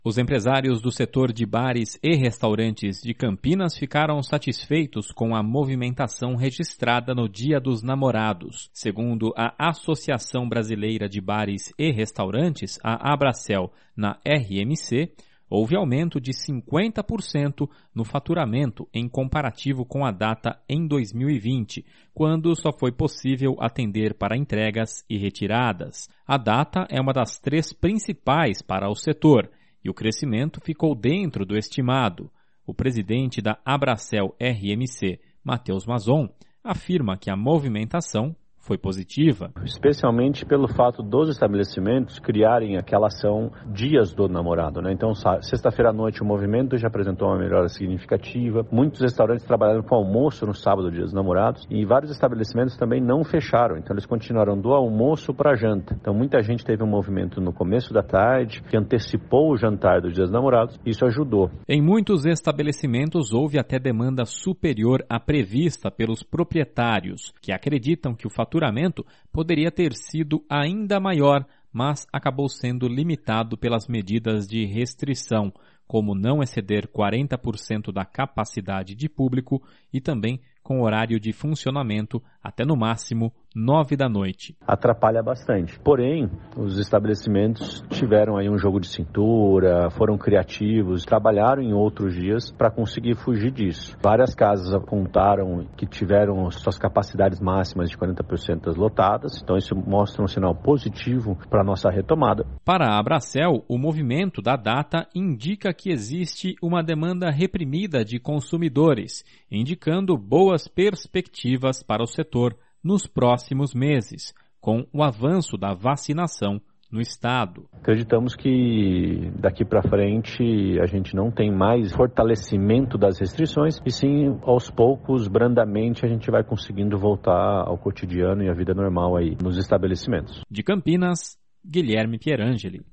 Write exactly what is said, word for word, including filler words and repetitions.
Os empresários do setor de bares e restaurantes de Campinas ficaram satisfeitos com a movimentação registrada no Dia dos Namorados. Segundo a Associação Brasileira de Bares e Restaurantes, a Abracel, na R M C, houve aumento de cinquenta por cento no faturamento em comparativo com a data em dois mil e vinte, quando só foi possível atender para entregas e retiradas. A data é uma das três principais para o setor, e o crescimento ficou dentro do estimado. O presidente da Abracel R M C, Matheus Mazon, afirma que a movimentação foi positiva. Especialmente pelo fato dos estabelecimentos criarem aquela ação Dias do Namorado, né? Então, sexta-feira à noite o movimento já apresentou uma melhora significativa. Muitos restaurantes trabalharam com almoço no sábado, Dia dos Namorados, e vários estabelecimentos também não fecharam. Então, eles continuaram do almoço para a janta. Então, muita gente teve um movimento no começo da tarde que antecipou o jantar do Dia dos Namorados. Isso ajudou. Em muitos estabelecimentos houve até demanda superior à prevista pelos proprietários, que acreditam que o faturamento poderia ter sido ainda maior, mas acabou sendo limitado pelas medidas de restrição, como não exceder quarenta por cento da capacidade de público e também com horário de funcionamento até no máximo nove da noite. Atrapalha bastante. Porém, os estabelecimentos tiveram aí um jogo de cintura, foram criativos, trabalharam em outros dias para conseguir fugir disso. Várias casas apontaram que tiveram suas capacidades máximas de quarenta por cento lotadas, então isso mostra um sinal positivo para a nossa retomada. Para a Abracel, o movimento da data indica que existe uma demanda reprimida de consumidores, indicando boas perspectivas para o setor nos próximos meses, com o avanço da vacinação no estado. Acreditamos que daqui para frente a gente não tem mais fortalecimento das restrições e sim, aos poucos, brandamente, a gente vai conseguindo voltar ao cotidiano e à vida normal aí nos estabelecimentos. De Campinas, Guilherme Pierangeli.